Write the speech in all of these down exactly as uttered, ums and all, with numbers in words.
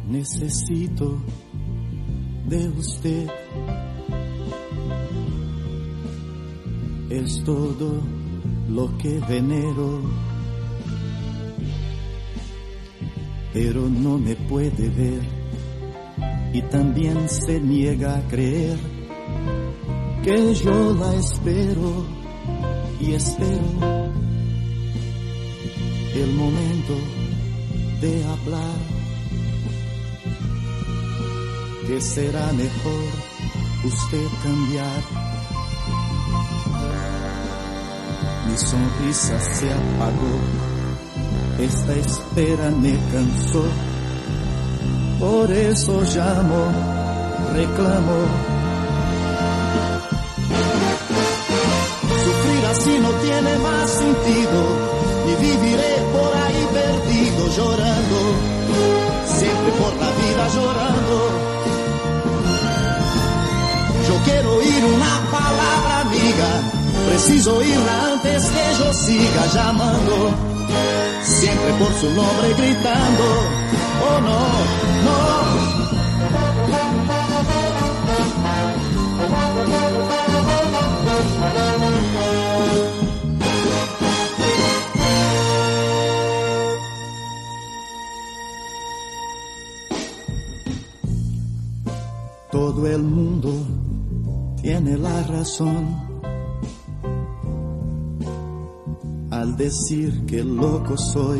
Necesito de usted. Es todo lo que venero, pero no me puede ver y también se niega a creer que yo la espero y espero el momento de hablar, que será mejor usted cambiar. Mi sonrisa se apagó, esta espera me cansó, por eso llamo, reclamo. Sufrir así no tiene más sentido, y viviré por ahí perdido llorando, siempre por la vida llorando. Yo quiero oír una palabra amiga, preciso oírla antes que yo siga llamando, siempre por su nombre gritando, oh no, no. Todo el mundo tiene la razón al decir que loco soy.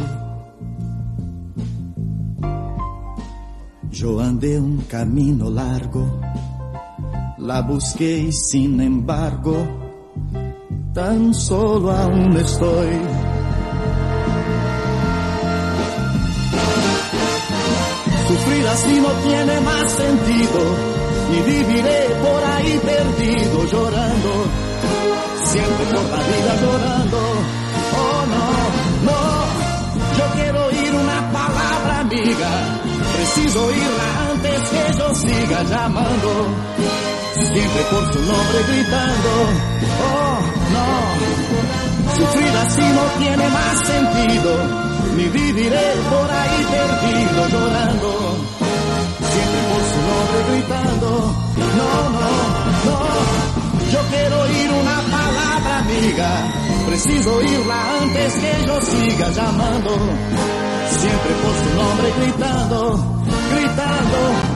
Yo andé un camino largo, la busqué y sin embargo tan solo aún estoy. Sufrir así no tiene más sentido, y viviré por ahí perdido llorando, siempre por la vida llorando. Oh no, no, yo quiero oír una palabra amiga, preciso oírla antes que yo siga llamando, siempre por su nombre gritando. Oh no, sufrir así no tiene más sentido, ni viviré por ahí perdido llorando, siempre por su nombre gritando. No, no, no, yo quiero oír una palabra amiga, preciso oírla antes que yo siga llamando, siempre por su nombre gritando, gritando.